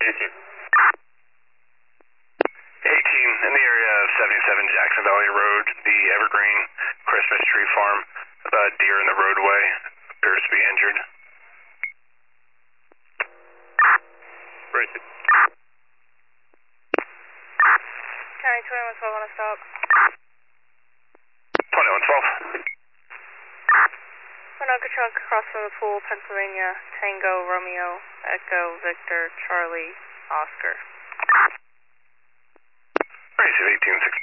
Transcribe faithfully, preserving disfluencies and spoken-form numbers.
eighteen. eighteen, in the area of seventy-seven Jackson Valley Road, the Evergreen Christmas Tree Farm. A deer in the roadway appears to be injured. Racing. County twenty-one twelve on a stop. twenty-one twelve. Winoka truck across from the pool, Pennsylvania. Tango, Romeo, Echo, Victor, Charlie, Oscar. Receive eighteen six.